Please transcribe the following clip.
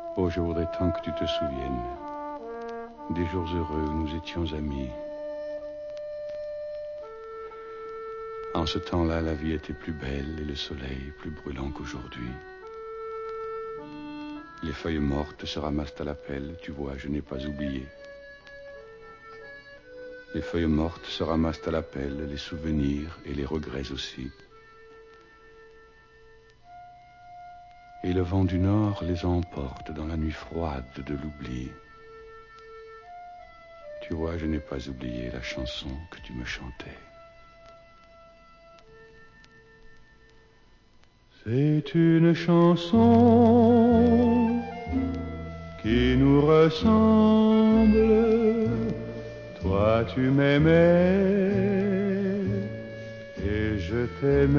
Oh, je voudrais tant que tu te souviennes des jours heureux où nous étions amis. En ce temps-là, la vie était plus belle et le soleil plus brûlant qu'aujourd'hui. Les feuilles mortes se ramassent à la pelle, tu vois, je n'ai pas oublié. Les feuilles mortes se ramassent à la pelle, les souvenirs et les regrets aussi. Et le vent du nord les emporte dans la nuit froide de l'oubli. Tu vois, je n'ai pas oublié la chanson que tu me chantais. C'est une chanson qui nous ressemble. Toi, tu m'aimais et je t'aimais.